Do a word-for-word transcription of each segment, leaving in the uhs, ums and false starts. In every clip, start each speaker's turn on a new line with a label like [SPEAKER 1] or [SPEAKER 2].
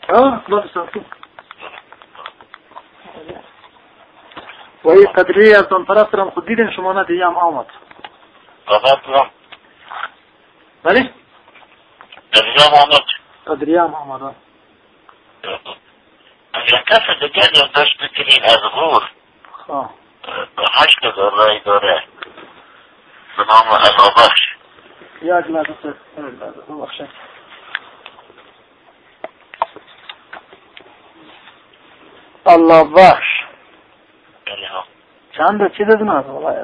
[SPEAKER 1] اه خلاص ساعتين و این قدریه از آن طرف دارم خود دیدین شما نه دیگه هم آمد
[SPEAKER 2] قدرم
[SPEAKER 1] بله؟
[SPEAKER 2] قدریه هم آمد
[SPEAKER 1] قدریه هم آمد
[SPEAKER 2] اگر کس دیگر یادداشت بکنین از غور
[SPEAKER 1] خواه
[SPEAKER 2] هشت هزار رای داره به نام علابخش
[SPEAKER 1] یک لحظه ببخشید الله بخش
[SPEAKER 2] بله ها
[SPEAKER 1] چند چی دادن از ولایت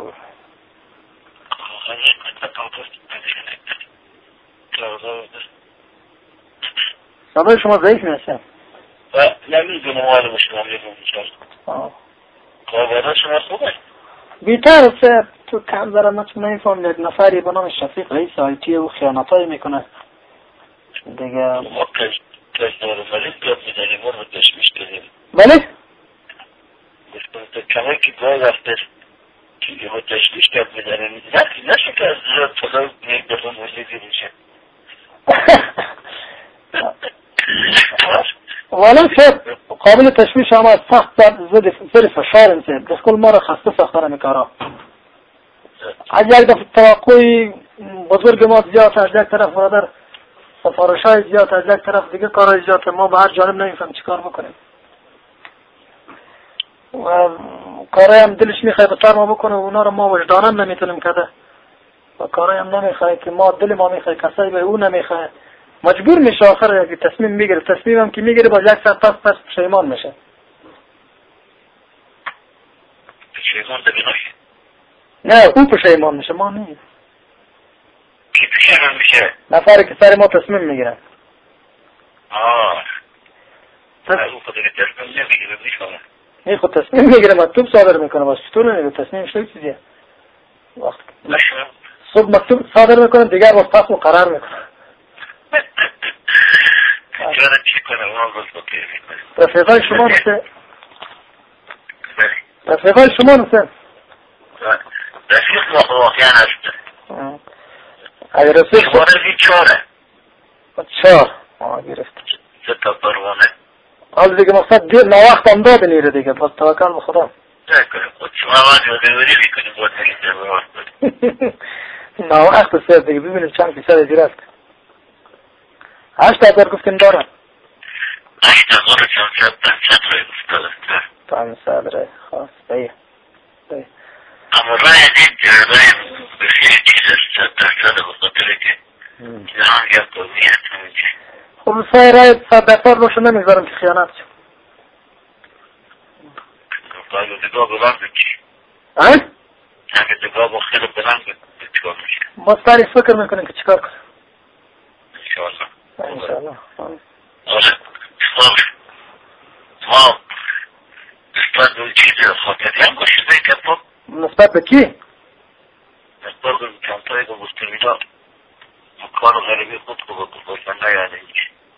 [SPEAKER 1] صدای شما ضعیف میشه
[SPEAKER 2] نمیدونم حال شما میدونم کاربردار شما خوبه
[SPEAKER 1] بیتر سه تو کم ذره من تو نمیفهم یک نفری به نام شفیق رئیس آیتی او خیانتایی میکنه دیگه
[SPEAKER 2] ما کش کش داره ملیک بیاد میدنیم ما رو تشمیش داریم
[SPEAKER 1] بله؟
[SPEAKER 2] تو کمه که گاه رفته که ما تشمیش کرد میدنیم نشه که از زیاد صدا یک دفعه موسیقی میشه
[SPEAKER 1] والا شاید قابل تشویش هم از سخت زیر فشار انسان دستگل ما را خسته ساختره میکارا از یک دفعه توقعی بزرگ ما زیاد از یک طرف برادر سفارش های زیاد از یک طرف دیگه کارهای زیاد ما به هر جانب نمیفهم چی کار بکنیم و کارهای هم دلش میخواه بطور ما بکنه و اونا رو ما وجدانم نمیتونیم کده و کارهای هم نمیخواه که ما دل ما میخواه کسایی به او نمیخواه مجبور میشه آخر یک تصمیم میگیره تصمیم هم که میگیره با یک ساعت پس پس پشیمان میشه
[SPEAKER 2] پشیمان دیگه نشه
[SPEAKER 1] نه او پشیمان میشه ما نیست
[SPEAKER 2] کی پشیمان میشه
[SPEAKER 1] نفری که سر ما تصمیم میگیره
[SPEAKER 2] آه او خود تصمیم نمیگیره میشونه
[SPEAKER 1] این خود تصمیم میگیره مکتوب صادر میکنه باز چطور نمیگه تصمیم شده چیزیه وقت صبح مکتوب صادر میکنه دیگر باز پس مقرر میکنه
[SPEAKER 2] جانم چی کنم اون باز بکیر میکنه
[SPEAKER 1] رفیقای شما نسه رفیقای شما نسه
[SPEAKER 2] رفیق واقعا هست
[SPEAKER 1] اگر رفیق
[SPEAKER 2] بارزی چاره
[SPEAKER 1] چار آه گرفت
[SPEAKER 2] ستا پروانه
[SPEAKER 1] حال دیگه مقصد دیر ناوقت هم داده نیره دیگه باز توکل به خدا
[SPEAKER 2] نکنه خود شما آقا یادوری میکنیم باید نگید در بواد کنیم
[SPEAKER 1] ناوقت سر دیگه ببینیم چند فیصد دیر است هشت هزار گفتیم دارم
[SPEAKER 2] هشت هزار و چند پنجصد رای گفتاد است
[SPEAKER 1] پنجصد رای خواست بایه بایه
[SPEAKER 2] اما رای دید رای بسیار چیز است صد درصد بخاطر که جهان گفت دومی هست همینچه
[SPEAKER 1] خب سای رای صد درصد روشو نمیذارم که خیانت شد
[SPEAKER 2] اگه دگاه بلند بچی
[SPEAKER 1] ها؟
[SPEAKER 2] اگه دگاه با خیلی بلند بچی چکار میشه
[SPEAKER 1] ما سری فکر میکنیم که چکار کنیم
[SPEAKER 2] انشاءالله
[SPEAKER 1] انشاءالله
[SPEAKER 2] آره خب ما نسبت به چیزی خاطری هم گوشیده که تو
[SPEAKER 1] نسبت به کی؟
[SPEAKER 2] نسبت به کمتایی که گفتیمی دا کار غریبی خود که بگفتن نیاده هیچ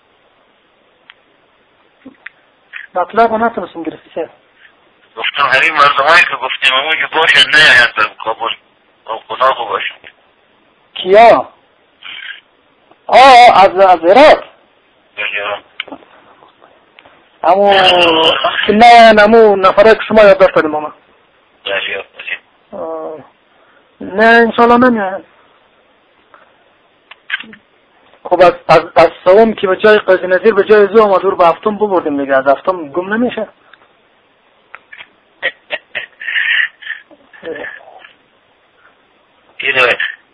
[SPEAKER 1] مطلب رو نتونستم گرفتی سر
[SPEAKER 2] گفتم همین مردمایی که گفتیم همون که باشن نیاید به کابل او خدا خو باشن
[SPEAKER 1] کیا؟ آه از از عراق
[SPEAKER 2] بلیارم
[SPEAKER 1] همون که نه همون نفره که شما یاد داشت داریم اما
[SPEAKER 2] بلیار بلی
[SPEAKER 1] نه انشاءالله نمیاید خب از از از سوم که به جای قاضی نظیر به جای زو آمد رو به هفتم ببردیم دیگه از هفتم گم نمیشه
[SPEAKER 2] اینه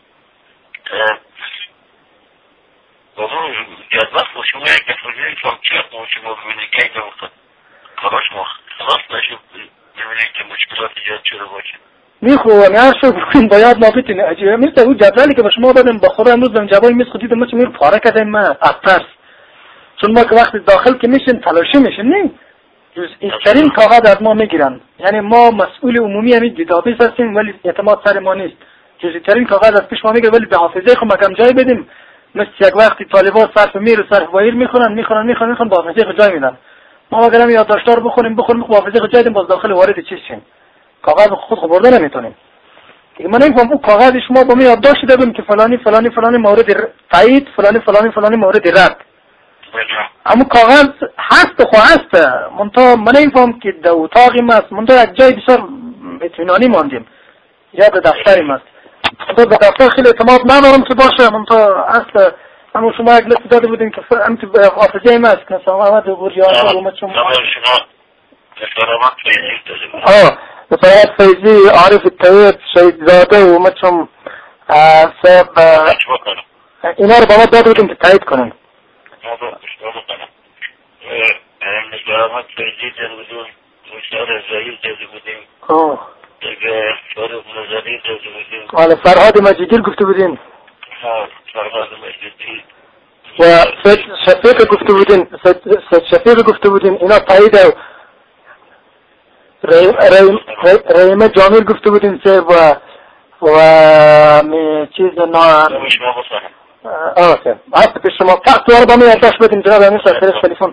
[SPEAKER 2] بابا جدوست با شما یک دفعه فاکچه با شما ببینید که یک دفعه کاراش ما خلاص نشد ببینید که مشکلات ایجاد شده باشه
[SPEAKER 1] میخوام هر شو بکنیم باید ما بتونیم عجیبه مثل اون جدولی که به شما بدم با خدا امروز بهم جواب میز خودید ما چه میرو پاره کردیم ما از ترس چون ما که وقتی داخل که میشیم تلاشی میشیم نه جزئی‌ترین کاغذ از ما میگیرن یعنی ما مسئول عمومی همین دیتابیس هستیم ولی اعتماد سر ما نیست جزئی‌ترین کاغذ از پیش ما میگیره ولی به حافظه خود مکم جای بدیم مثل یک وقتی طالبات صرف میر و صرف وایر میخونن میخونن میخونن میخونن با حافظه خود جای میدن ما اگر هم یادداشت‌ها رو بخونیم بخونیم با حافظه خود جای بدیم باز داخل وارد چیز شیم کاغذ خود خود برده نمیتونیم دیگه من نمیفهم اون کاغذ شما با من یادداشت دادم که فلانی فلانی فلانی مورد تایید فلانی فلانی فلانی مورد رد اما کاغذ هست خو هست منتها من نمیفهم که در اتاقی است منتها یک جای بسیار اطمینانی ماندیم یا در دفتریم است منتها در دفتر خیلی اعتماد ندارم که باشه منتها اصل اما شما یک لست داده بودیم که هم تو حافظه ایم است که سلام احمد بوریان و اومد شما
[SPEAKER 2] دفرامت فیزی داده بود
[SPEAKER 1] آه دفرامت فیزی عارف الطیب شهید زاده و اومد شما صاحب اینا رو با ما داده بودیم که تایید کنیم
[SPEAKER 2] دفرامت فیزی داده بودیم مشتر زهیر داده بودیم
[SPEAKER 1] آه
[SPEAKER 2] دیگه فاروق نظری داده بودیم
[SPEAKER 1] حالا فرهاد مجیدی گفته بودین
[SPEAKER 2] ها فرهاد مجیدی
[SPEAKER 1] و سید شفیق گفته بودین سید شفیق گفته بودین اینا تایید و رحیمه جامیل گفته بودین سه و و چیز نا
[SPEAKER 2] شما بسانم
[SPEAKER 1] آه سه هست پیش شما فقط دوار با می اداش بدین جناب امیر صاحب خیلیش تلیفون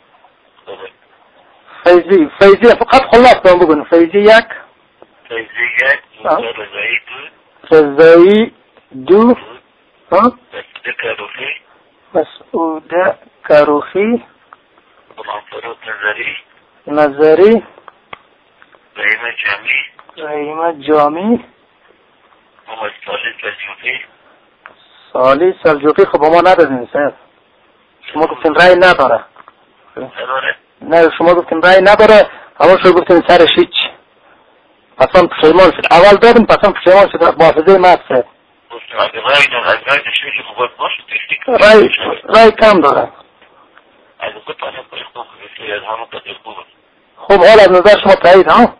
[SPEAKER 1] فیزی فیزی فقط خلاص دارم بگن فیزی یک
[SPEAKER 2] فیزی یک رضایی دو
[SPEAKER 1] رضایی دو
[SPEAKER 2] مسعود کروخی
[SPEAKER 1] مسعود کروخی
[SPEAKER 2] غلام فاروق نظری
[SPEAKER 1] نظری
[SPEAKER 2] رحیم جامی
[SPEAKER 1] رحیم جامی
[SPEAKER 2] محمد صالح سلجوقی
[SPEAKER 1] صالح سلجوقی خب ما ندادین سر شما گفتین رای نداره
[SPEAKER 2] نداره
[SPEAKER 1] نه شما گفتین رای نداره اول شما گفتین سرش هیچ پس هم پشیمان شد اول دادیم پس هم پشیمان شد با حافظه ما سر رای رای کم داره خب حال از نظر شما تایید ها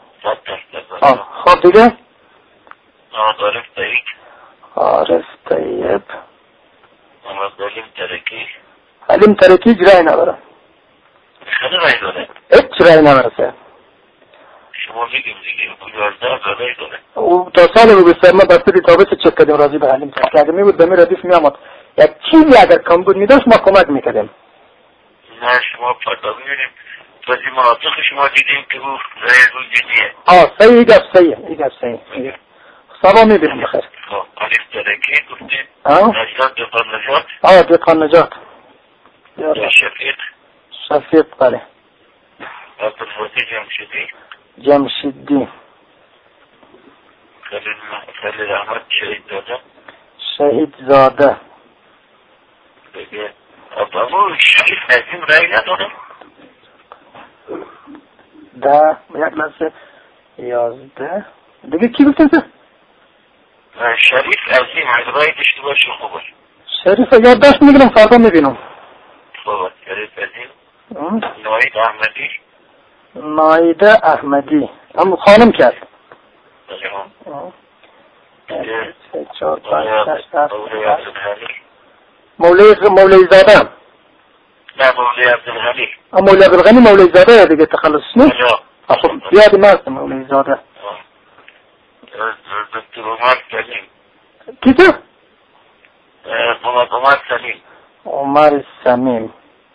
[SPEAKER 1] خب دیگه
[SPEAKER 2] عارف طیب
[SPEAKER 1] عارف طیب
[SPEAKER 2] محمد علیم ترکی
[SPEAKER 1] علیم ترکی رای نداره
[SPEAKER 2] خیلی رای داره
[SPEAKER 1] هیچ رای نداره سر
[SPEAKER 2] شما میگیم دیگه یازده رای داره
[SPEAKER 1] او تا سال رو بسر ما بسته دیتابیس چک کردیم راضی به علیم ترکی اگر می بود به می ردیف می آمد یک چیزی اگر کم بود می داشت ما کمک می کردیم
[SPEAKER 2] نه شما فردا بگیریم توضی مناطق شما دیدیم که او رای رو جدیه
[SPEAKER 1] آه صحیح ای گفت صحیح ای گفت صحیح سبا می بریم بخیر
[SPEAKER 2] عارف ترکی گفتیم
[SPEAKER 1] آه
[SPEAKER 2] نجات دقان نجات
[SPEAKER 1] آه دقان نجات
[SPEAKER 2] شفیق
[SPEAKER 1] شفیق بله
[SPEAKER 2] عبدالفاتی جمشیدی
[SPEAKER 1] جمشیدی
[SPEAKER 2] خلیل احمد شهید زاده
[SPEAKER 1] شهید زاده
[SPEAKER 2] دیگه ابو شریف نظیم رای نداره
[SPEAKER 1] ده یک لحظه یازده دیگه کی گفتن تو؟
[SPEAKER 2] شریف عظیم اگه رای داشته باشه خوبه
[SPEAKER 1] شریف یادداشت میگیرم فردا میبینم
[SPEAKER 2] خوبه شریف عظیم ناید احمدی
[SPEAKER 1] ناید احمدی هم خانم کرد چهار پنج شش هفت مولی مولی زاده
[SPEAKER 2] نه مولی عبدالغنی
[SPEAKER 1] مولی عبدالغنی مولی زاده دیگه تخلص نیست خب یادی ما هست مولی زاده
[SPEAKER 2] دکتر عمر سلیم
[SPEAKER 1] کی تو؟
[SPEAKER 2] عمر سلیم
[SPEAKER 1] عمر سمیم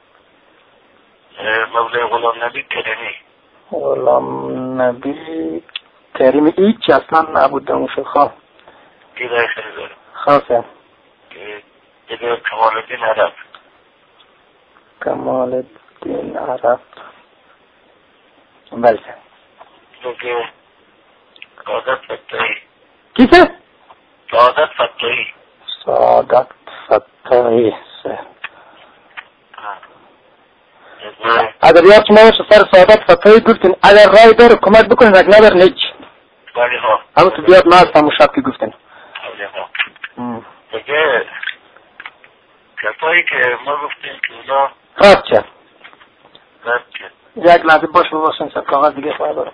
[SPEAKER 2] مولی غلام نبی کریمی
[SPEAKER 1] غلام نبی کریمی ایچ اصلا نبود دموش خواه
[SPEAKER 2] کی رای خیلی داره
[SPEAKER 1] خواه
[SPEAKER 2] دیگه کمال الدین عرب
[SPEAKER 1] کمال الدین عرب بله
[SPEAKER 2] دیگه سعادت فتایی
[SPEAKER 1] کی چه؟
[SPEAKER 2] سعادت فتایی
[SPEAKER 1] سعادت فتایی اگر یاد شما باشه سر سعادت فتایی گفتین اگر رای داره کمک بکنین اگر نداره نیچ
[SPEAKER 2] بله ها
[SPEAKER 1] همون تو بیاد ما هستم شب که گفتین
[SPEAKER 2] بله ها دیگه کسایی که ما گفتیم که اونا
[SPEAKER 1] رد چه
[SPEAKER 2] رد چه
[SPEAKER 1] یک لحظه باش بباشن سر کاغذ دیگه خواهی دارم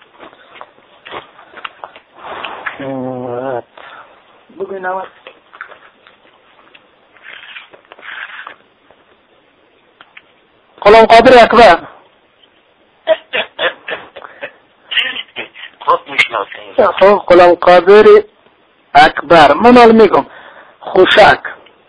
[SPEAKER 1] رد بگوی نمت غلام قادر اکبر
[SPEAKER 2] خود میشناسیم
[SPEAKER 1] خب غلام قادر اکبر من حال میگم خوشک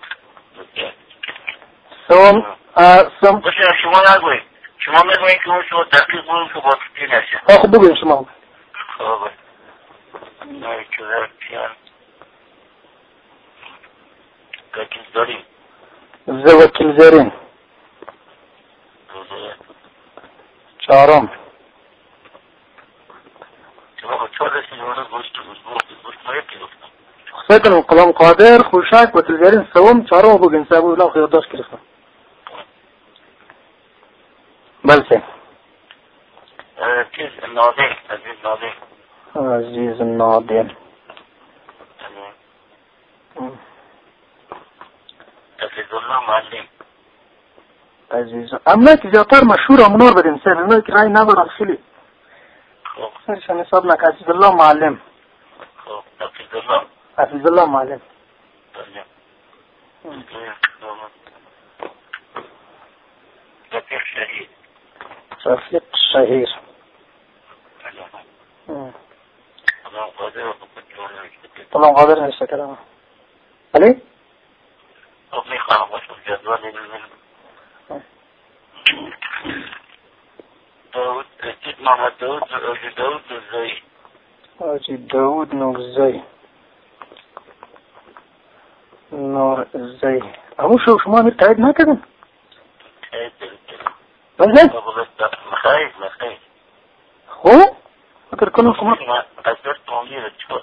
[SPEAKER 1] سوم سوم
[SPEAKER 2] باشه شما نگوید شما میگوید که اون شما دقیق بودیم که باسطی نشه
[SPEAKER 1] خب بگوید شما
[SPEAKER 2] خب نایی که درکیان وکیل داریم
[SPEAKER 1] زه وکیل زرین چهارم خصوصا قلم قادر خوشک و تلگرین سوم چهارم بگین سبو اولا خیار داشت کرفتم بلسه
[SPEAKER 2] عزیز نادر عزیز نادر
[SPEAKER 1] عزیز نادر
[SPEAKER 2] عزیز الله معلم
[SPEAKER 1] عزیز امنا که زیادتر مشهور امنار بدیم سر اونا که رای ندارن خیلی سرشان حساب نک عزیز الله معلم
[SPEAKER 2] عزیز الله
[SPEAKER 1] عزیز الله معلم
[SPEAKER 2] رفیق شهید
[SPEAKER 1] رفیق شهیر طبعا قادر نشته کردم علی؟
[SPEAKER 2] خب میخواهم باشم جدولی بزنم داود اجید محمد داود آجی داود نوزایی
[SPEAKER 1] آجی داود نوزایی نوزایی همون شو شما امیر تایید نکردن؟
[SPEAKER 2] تایید دارید
[SPEAKER 1] بله؟
[SPEAKER 2] مخایز مخایز
[SPEAKER 1] خوب؟ اگر کنم شما
[SPEAKER 2] از دست مامیره چود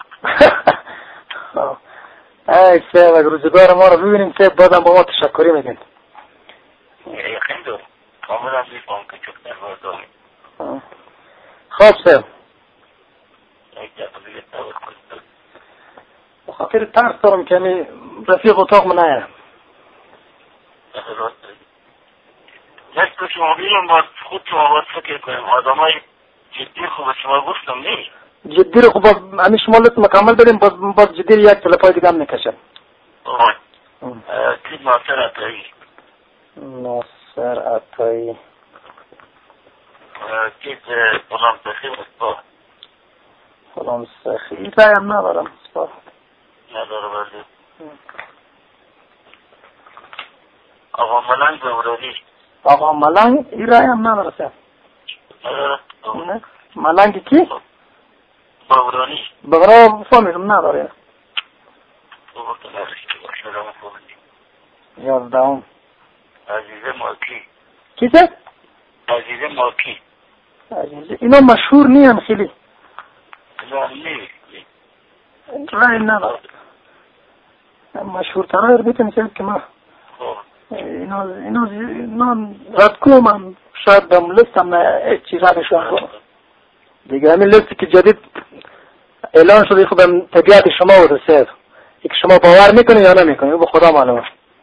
[SPEAKER 1] ای سیب اگر روزگار ما رو ببینیم سیب بازم با ما تشکری میگن
[SPEAKER 2] یقین دارم کاملا میفهم که چک در بار داریم
[SPEAKER 1] خواب سیب
[SPEAKER 2] یک جا دیگه تاور کنید
[SPEAKER 1] بخاطر ترس دارم که همی رفیق اتاق من آیم
[SPEAKER 2] نست شما بیرون باید خود شما باید فکر کنیم آدم های جدی خوب شما گفتم نی
[SPEAKER 1] جدی رو خوب همی شما لطف مکمل بدیم باز, باز جدی رو یک تلفای دیگه هم نکشم
[SPEAKER 2] آه کید ناصر عطایی
[SPEAKER 1] ناصر عطایی
[SPEAKER 2] کید غلام سخی مصباح
[SPEAKER 1] غلام سخی رایم ندارم مصباح
[SPEAKER 2] نداره بردی آقا ملنگ بورانی
[SPEAKER 1] آقا ملنگ این رایم نداره سر
[SPEAKER 2] نداره
[SPEAKER 1] ملنگ کی؟
[SPEAKER 2] بورانی
[SPEAKER 1] بغرا فهمیدم نداره یازدهم
[SPEAKER 2] عزیز مالکی
[SPEAKER 1] کی سر؟
[SPEAKER 2] عزیز مالکی
[SPEAKER 1] عزیز اینا مشهور نیم خیلی
[SPEAKER 2] اینا نی
[SPEAKER 1] رای نداره مشهور ترا بیتن سر که ما اینا اینا اینا رد کنم شاید دم لستم چیز هاشون کنم دیگه همین لستی که جدید اعلان شده خودم طبیعت شما بود سر یک شما باور میکنی یا نمیکنی به خدا معلومه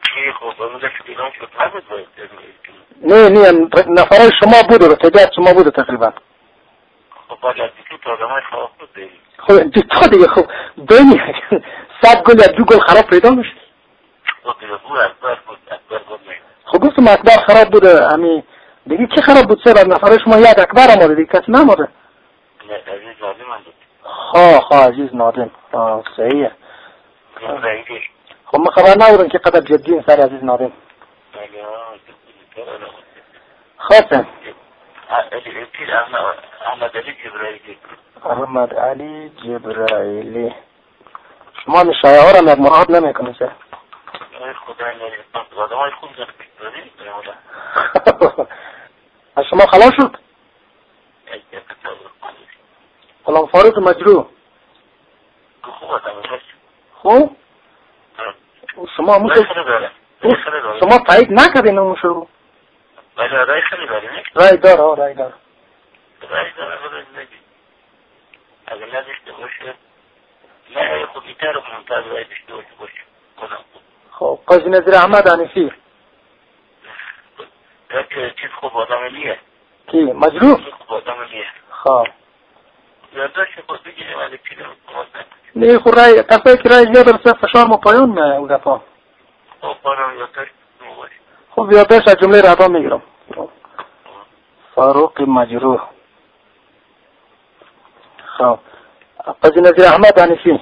[SPEAKER 1] نه نه نفرای شما بوده و طبیعت شما بوده تقریبا
[SPEAKER 2] خب باید دیگه تو آدم های خراب بود دیگه
[SPEAKER 1] خب تو دیگه خب بینی صد گل یا دو گل خراب پیدا میشه خب گفتم اکبر خراب بوده همی دیگه کی خراب بود سر نفرای شما یک اکبر آمده دیگه کسی نماده
[SPEAKER 2] نه عزیز نادم هم بود
[SPEAKER 1] خواه خواه عزیز نادم آه صحیحه خب من خبر نبودم که قدر جدی این سر عزیز نادم خواستم
[SPEAKER 2] احمد علی جبرائیلی
[SPEAKER 1] احمد علی جبرائیلی شما می شایعه ها را مراحت نمی کنی سر
[SPEAKER 2] خدای نریستان آدم های خوب زرد بکنی
[SPEAKER 1] از شما خلاص شد غلام فاروق مجروح
[SPEAKER 2] خوب آدم هست
[SPEAKER 1] خوب شما موسو شما تایید نکردین اون شروع
[SPEAKER 2] ولی رای خیلی داری نه؟
[SPEAKER 1] رای دار ها رای دار
[SPEAKER 2] رای دار خودت نگی اگر نداشته باشه نه خود بیتر رو منتظر رای داشته باشه باشه
[SPEAKER 1] خب قاضی نظیر احمد حنیفی
[SPEAKER 2] یک چیز خوب آدم نیه
[SPEAKER 1] کی مجروح
[SPEAKER 2] خوب آدم نیه
[SPEAKER 1] خواه
[SPEAKER 2] یادداشت خود بگیریم ولی چیزی رو کمات نکنیم
[SPEAKER 1] نه خود رای تفایی که رای زیاد رسه فشار ما پایان میه او دفعه
[SPEAKER 2] خب پایان یادداشت نموش
[SPEAKER 1] خب یادداشت از جمله ردا میگیرم فاروق مجروح خب قاضی نظیر احمد حنیفی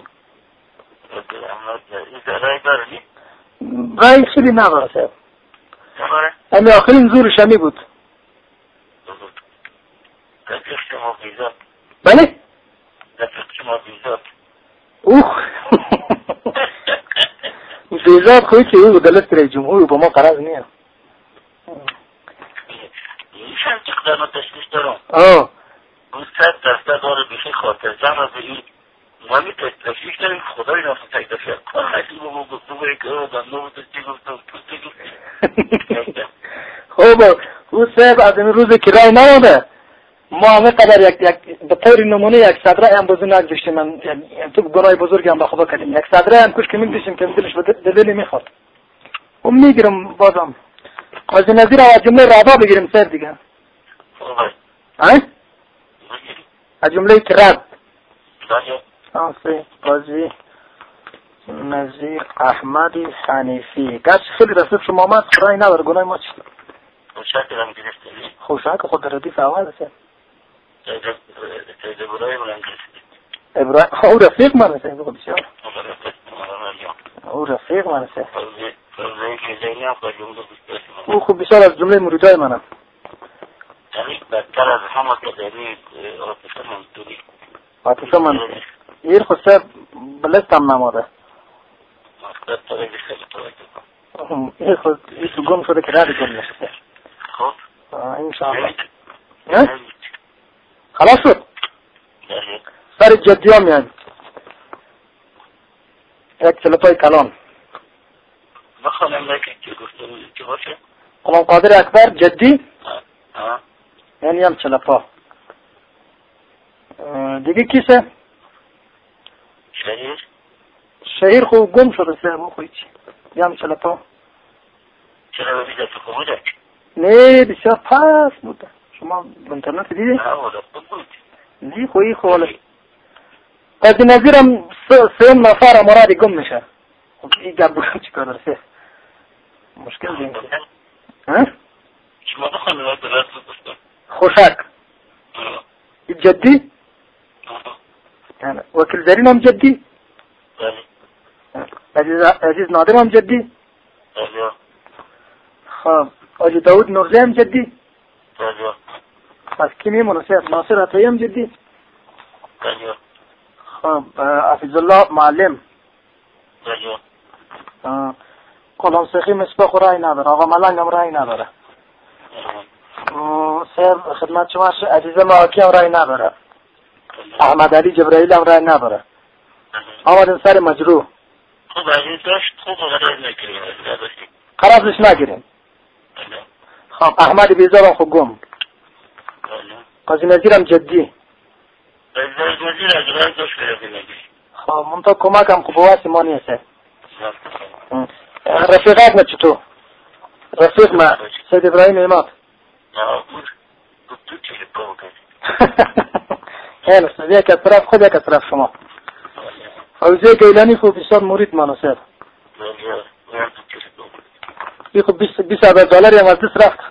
[SPEAKER 2] رای داره نی؟
[SPEAKER 1] رای خیلی نداره صاحب
[SPEAKER 2] نداره؟
[SPEAKER 1] امی آخرین زورش همی بود
[SPEAKER 2] رفیق شما بیزاد
[SPEAKER 1] بله؟
[SPEAKER 2] رفیق شما بیزاد
[SPEAKER 1] اوه بیزاد خوی که او دلت رای جمهوری با ما قرار نیم
[SPEAKER 2] چند چقدر تشویش دارم.
[SPEAKER 1] آه
[SPEAKER 2] اون صد درصد داره بشه خاطر جمع به این مامی تشویش داریم خدای نفس تکتفیه کار حسی با ما گفتو باید که او بنده بود چی گفتو تو چی گفتو.
[SPEAKER 1] خوب او صاحب از این روز که رای نماده ما همه قدر یک یک به طور نمونه یک صدره هم بزرگ نگذاشتیم. من تو گناه بزرگی هم به خدا کردیم. یک صدره هم کش که میگذاشتیم که دلش به دلی میخواد. اون میگیرم بازم قاضی نظیر از جمله ربا بگیریم صاحب دیگه. ها؟ از جمله که رب. آفه قاضی نظیر احمدی حنیفی. گرچه خیلی رسول شما آمد خدای نداره گناه ما چی؟
[SPEAKER 2] خوشحال هم گرفته.
[SPEAKER 1] خوشحال که خود ردیف اول است.
[SPEAKER 2] تیده برای من گرفته.
[SPEAKER 1] ابراهیم او رفیق من است بگو بسیار. او رفیق من است. او خوب بسیار از جمله مریدای منم.
[SPEAKER 2] یعنی بدتر از همه کدری عاطفه منصوری.
[SPEAKER 1] عاطفه منصوری. این خود صاحب بلستم نماده. این خود این گم شده که رد گم نشده.
[SPEAKER 2] خب
[SPEAKER 1] انشاءالله. خلاص شد. سر جدی ها میان یک چلپای کلان
[SPEAKER 2] بخوانم نکن که گفتم که باشه
[SPEAKER 1] غلام قادر اکبر جدی یعنی هم چلپا دیگه کیسه؟
[SPEAKER 2] شهیر
[SPEAKER 1] شهیر خوب گم شده سه مو خوی چی هم چلپا
[SPEAKER 2] چرا ببیده تو خوب بوده؟
[SPEAKER 1] نه بسیار پس بوده شما انترنت دیدی؟
[SPEAKER 2] نه بوده خوب بود
[SPEAKER 1] نه خوی خوله قاضی نظیرم سه نفر مرادی گم میشه این گب بودم چی کار درسته مشکل دیم ها؟
[SPEAKER 2] شما بخوانم از درست بستم
[SPEAKER 1] خوشک این جدی؟ وکیل زرین هم جدی؟ عزیز, عزیز نادر هم جدی؟ خب آجی داود نورزی هم جدی؟ از کی میمونه سیاد ناصر عطایی هم جدی؟ خب حفظ الله معلم غلام سخی مصباح رای نداره آقا ملنگ هم رای نداره سیاد خدمت شما عزیز معاکی هم رای نداره احمد علی جبرائیل هم رای نداره آمدن سر مجروح
[SPEAKER 2] خوب عزیز داشت خوب قرار نگیریم
[SPEAKER 1] قرارش نگیریم خب احمد بیزار هم خوب گم قاضی نظیرم جدی
[SPEAKER 2] قاضی نظیر از رای داشت قرار نگیریم
[SPEAKER 1] خب منطقه کمک هم خوب واسی ما نیسته رفیقات ما چطور رفیق ما سید ابراهیم اماد
[SPEAKER 2] نه بود بود تو چیلی پاو کردی
[SPEAKER 1] خیلی است یک از طرف خود یک از طرف شما فوزی گیلانی خوب بسیار مرید مناسب این خوب بیس هزار دلاری هم از دست رفت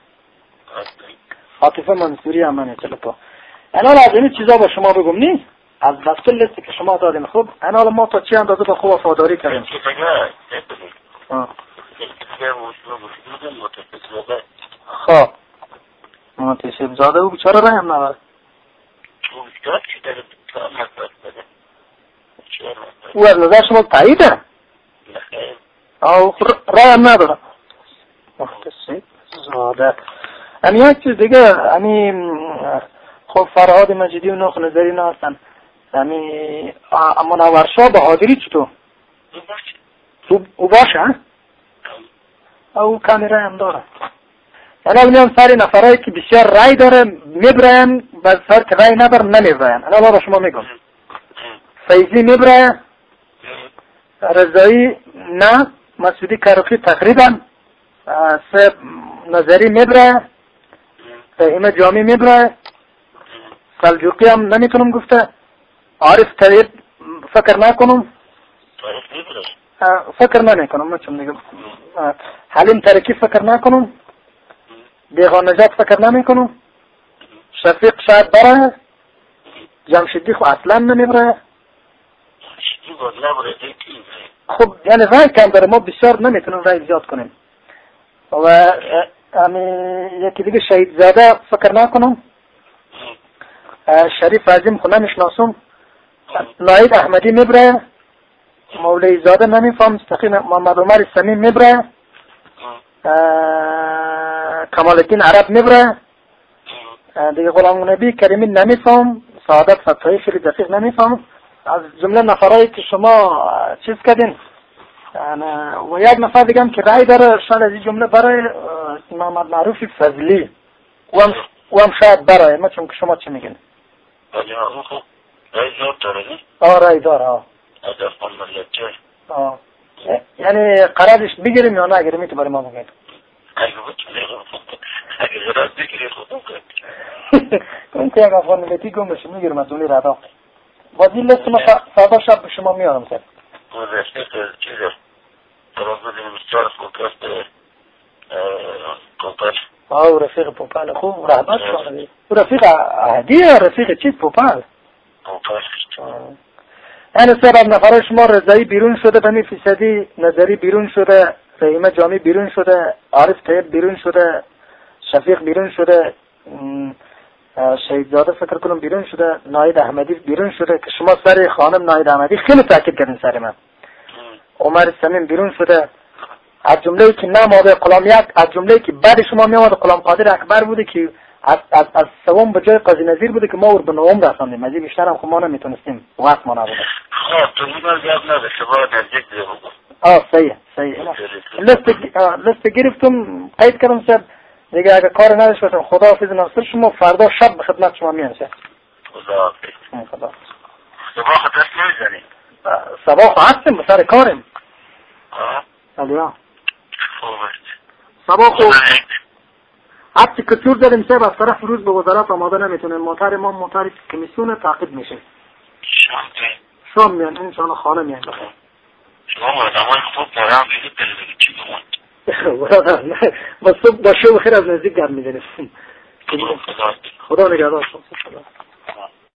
[SPEAKER 1] عاطفه منصوری هم منه چلو پا انال از این چیزا با شما بگم نی از دست لیستی که شما دادین خوب انال ما تا چی اندازه با خوب وفاداری کردیم خب متشب زاده او بیچاره رای هم نبرد او از نظر شما تاییده او رای هم نداره متشب زاده امی یک چیز دیگه امی خب فرهاد مجیدی و نخ نظری نه هستن امی منورشا به حاضری چطور او باشه او کمی رای هم داره انا بینیم سری نفرهایی که بسیار رای داره میبراین بعد سر که رای نداره نمیبراین انا با شما میگم فیضی میبراین رضایی نه مسعودی کروخی تقریبا سه نظری میبراین فهیم جامی میبراین سلجوقی هم نمیتونم گفته عارف طویل فکر نکنم فکر نمیکنم من چون میگم حلیم ترکی فکر نکنم بیغان نجات فکر نمیکنم شفیق شاید بره جمشیدی خو اصلا نمیبره خب یعنی رای کم داره ما بسیار نمیتونم رای زیاد کنیم و یکی دیگه شهید زاده فکر نکنم شریف عظیم خو نمیشناسم ناید احمدی میبره مولوی زاده نمیفهم مستقیم محمد عمر سمیم میبره کمال الدین عرب میبره دیگه غلام نبی کریمی نمیفهم، سعادت فتحی خیلی دقیق نمیفهم. از جمله نفرایی که شما چیز کردین و یک نفر دیگه هم که رای داره شاید از این جمله برای محمد معروف فضلی و هم, و هم شاید برای ما، چون که شما چی میگین؟
[SPEAKER 2] رای دار داره نی؟
[SPEAKER 1] آه رای داره آه
[SPEAKER 2] ادف من ملت
[SPEAKER 1] آه یعنی قرارش بگیریم یا نه اگرمی تو برای ما بگید؟
[SPEAKER 2] اگه اگه قرار بگیری خودم کنم
[SPEAKER 1] کن که یک افغان ملتی گم بشه میگیرم از اونی ردا بازی لست ما فردا شب به شما میارم سر
[SPEAKER 2] رفیق چیزه طرف بدیم بسیار کوکاس به کوکاس
[SPEAKER 1] آه رفیق پوپل خوب رحمت کنه رفیق عهدی یا رفیق چیز پوپل؟
[SPEAKER 2] کوکاس
[SPEAKER 1] یعنی سبب نفرای شما رضایی بیرون شده، بنی فیصدی نظری بیرون شده، رحیمه جامی بیرون شده، عارف طیب بیرون شده، شفیق بیرون شده، شهیدزاده فکر کنم بیرون شده، ناید احمدی بیرون شده که شما سر خانم ناید احمدی خیلی تاکید کردین سر من. عمر سمیم بیرون شده. از جمله‌ای که نماده غلام یک، از جمله‌ای که بعد شما میامد غلام قادر اکبر بوده که از از از سوم به جای قاضی نظیر بوده که ما ور به نوم رساندیم، از بیشتر هم خب ما نمیتونستیم، وقت ما نبوده.
[SPEAKER 2] خب تو میگم یاد نده شما نزدیک دیگه بگو.
[SPEAKER 1] آه صحیح صحیح. لست لست گرفتم قید کردم سر دیگه اگه کار نداشت باشم خداحافظ ناصر شما فردا شب به خدمت شما میام سر.
[SPEAKER 2] خداحافظ.
[SPEAKER 1] خدا.
[SPEAKER 2] صبح خداست نمیزنی؟
[SPEAKER 1] صبح هستیم سر کاریم.
[SPEAKER 2] آه.
[SPEAKER 1] الیا.
[SPEAKER 2] خوبه.
[SPEAKER 1] صبح خوب. حتی کتور داریم سر از طرف روز به وزارت آماده نمیتونه، موتر ما موتر کمیسیون تعقیب میشه.
[SPEAKER 2] شام که؟
[SPEAKER 1] شام میان انشاءالله خانه میان.
[SPEAKER 2] شما مردمان خوب دارم بیدید بلیدگی چی بماند؟
[SPEAKER 1] با صبح با شب خیر از نزدیک گرم میزنیم.
[SPEAKER 2] خدا
[SPEAKER 1] خدا نگهدار.